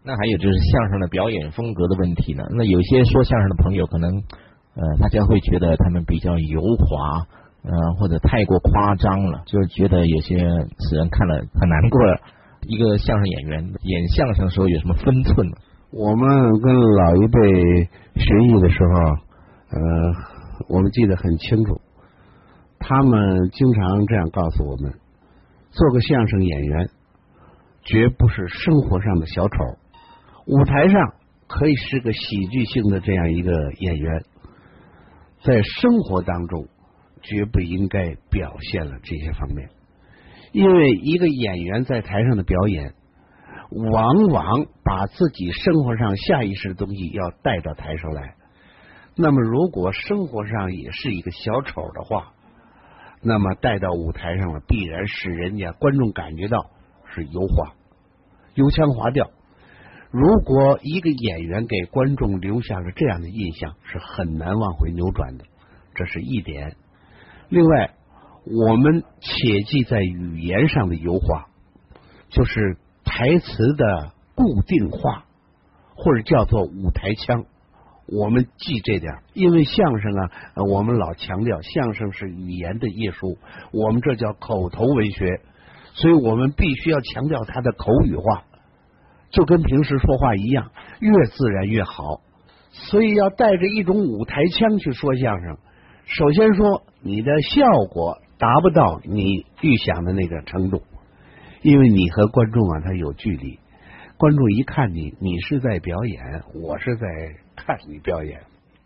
那还有就是相声的表演风格的问题呢。那有些说相声的朋友可能大家会觉得他们比较油滑，或者太过夸张了，就是觉得有些使人看了很难过。一个相声演员演相声的时候有什么分寸呢？ 我们跟老一辈学艺的时候，我们记得很清楚，他们经常这样告诉我们：做个相声演员，绝不是生活上的小丑，舞台上可以是个喜剧性的这样一个演员，在生活当中绝不应该表现了这些方面。因为一个演员在台上的表演，往往把自己生活上下意识的东西要带到台上来。那么如果生活上也是一个小丑的话，那么带到舞台上了，必然使人家观众感觉到是油滑、油腔滑调。如果一个演员给观众留下了这样的印象，是很难往回扭转的，这是一点。另外，我们切记在语言上的油滑，就是台词的固定化，或者叫做舞台腔。我们记这点，因为相声啊，我们老强调相声是语言的艺术，我们这叫口头文学，所以我们必须要强调它的口语化，就跟平时说话一样，越自然越好。所以要带着一种舞台腔去说相声，首先说你的效果达不到你预想的那个程度，因为你和观众啊他有距离，观众一看你，你是在表演，我是在看你表演。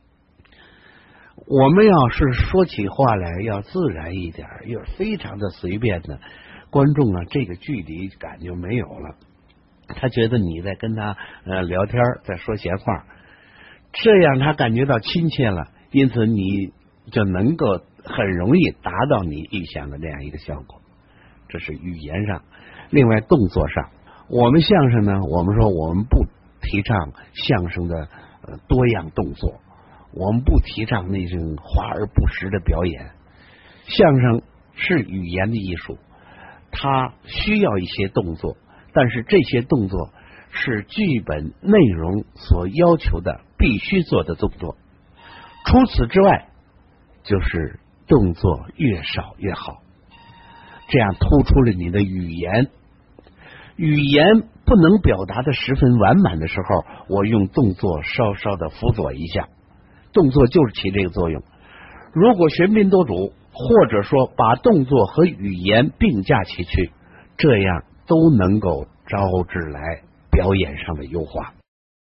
我们要是说起话来要自然一点，又非常的随便的，观众啊这个距离感就没有了，他觉得你在跟他聊天，在说闲话，这样他感觉到亲切了，因此你就能够很容易达到你预想的这样一个效果。这是语言上。另外动作上，我们相声呢，我们说我们不提倡相声的多样动作，我们不提倡那种华而不实的表演。相声是语言的艺术，它需要一些动作，但是这些动作是剧本内容所要求的必须做的动作，除此之外就是动作越少越好，这样突出了你的语言。语言不能表达的十分完满的时候，我用动作稍稍的辅佐一下，动作就是起这个作用。如果喧宾夺主，或者说把动作和语言并驾齐驱，这样都能够招致来表演上的优化。